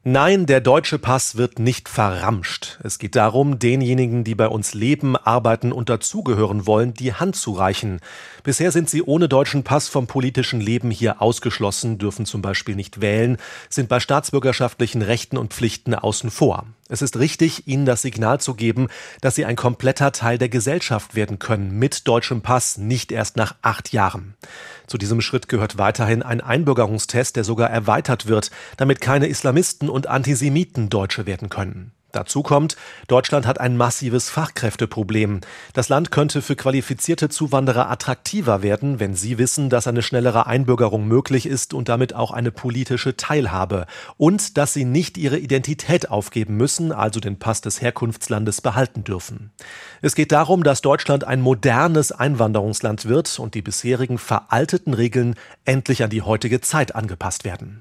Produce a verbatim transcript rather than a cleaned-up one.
Nein, der deutsche Pass wird nicht verramscht. Es geht darum, denjenigen, die bei uns leben, arbeiten und dazugehören wollen, die Hand zu reichen. Bisher sind sie ohne deutschen Pass vom politischen Leben hier ausgeschlossen, dürfen zum Beispiel nicht wählen, sind bei staatsbürgerschaftlichen Rechten und Pflichten außen vor. Es ist richtig, ihnen das Signal zu geben, dass sie ein kompletter Teil der Gesellschaft werden können, mit deutschem Pass, nicht erst nach acht Jahren. Zu diesem Schritt gehört weiterhin ein Einbürgerungstest, der sogar erweitert wird, damit keine Islamisten und Antisemiten Deutsche werden können. Dazu kommt, Deutschland hat ein massives Fachkräfteproblem. Das Land könnte für qualifizierte Zuwanderer attraktiver werden, wenn sie wissen, dass eine schnellere Einbürgerung möglich ist und damit auch eine politische Teilhabe. Und dass sie nicht ihre Identität aufgeben müssen, also den Pass des Herkunftslandes behalten dürfen. Es geht darum, dass Deutschland ein modernes Einwanderungsland wird und die bisherigen veralteten Regeln endlich an die heutige Zeit angepasst werden.